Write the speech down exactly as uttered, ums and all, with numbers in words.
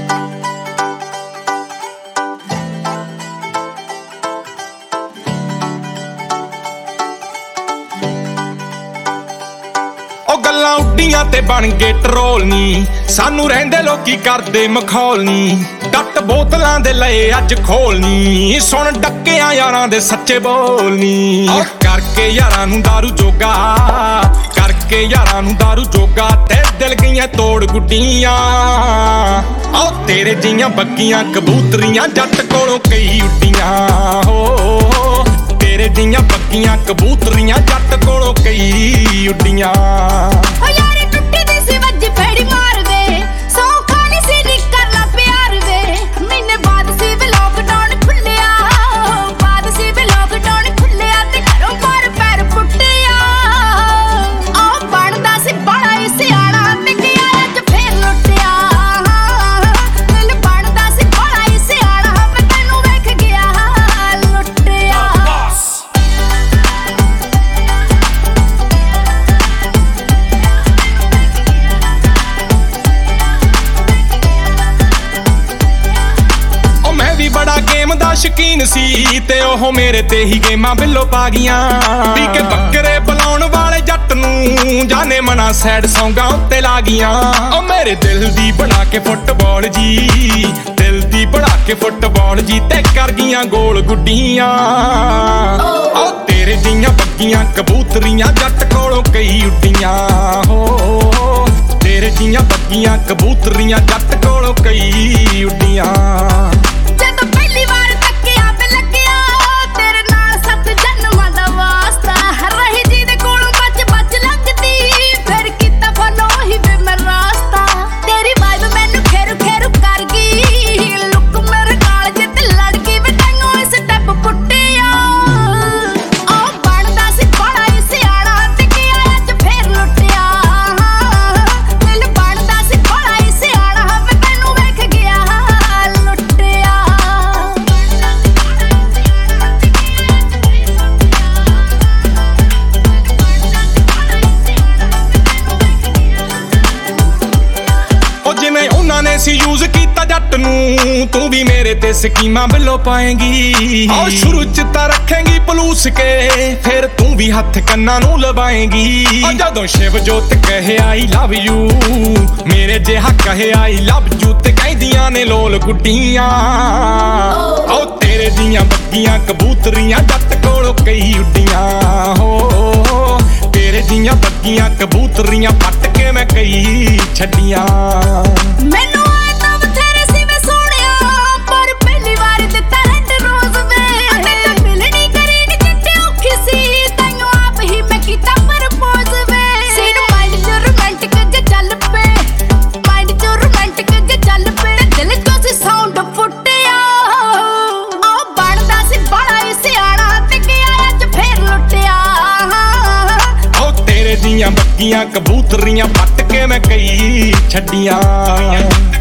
गल्लां उड्डियां ते बन गए ट्रोल नी सानू रहिंदे लोकी करदे मखौल नी डट बोतलां दे लए अज खोल नी सुन डक्कियां यारां दे सच्चे बोल नी करके यारां नूं दारू जोगा करके यारां नूं दारू जोगा ते दिल गईयां तोड़ गुड्डियां ओ तेरे जियां बग्गियां कबूतरियां जट कोलों कई उड्डियां हो तेरे जियां बग्गियां कबूतरियां जट कोलों कई उड्डियां शकीन सी ते ओह मेरे ते ही गेमां बिल्लो पा गियां पी के बकरे बुलाउण वाले जट नूं जाने मना सैड सौंगां उत्ते ला गियां ओ मेरे दिल दी बना के फुटबॉल जी दिल दी बना के फुटबॉल जी ते कर गियां गोल गुड्डियां ओ तेरे जियां बग्गियां कबूतरियां जट कोलों कई उड्डियां हो तेरे जियां बग्गियां कबूतरियां जट कोलों कई उड्डियां यूज कीता जट नूं तू भी मेरे ते स्कीमां बिल्लो पाएंगी और शुरू च तां रखेंगी पलूस के फिर तू भी हथ कन्ना नूं लवाएंगी जदों शिव जोत कहे आई लव यू मेरे जिहा कहे आई लव यू ते कहदियां ने लोल गुड्डियां ओ तेरे दियां बग्गियां कबूतरियां जट कोलों कई उड्डियां हो तेरे दियां बग्गियां कबूतरियां पट के मैं कई छड्डियां बग्गियां कबूतरियां पट के मैं कई छड्डियां।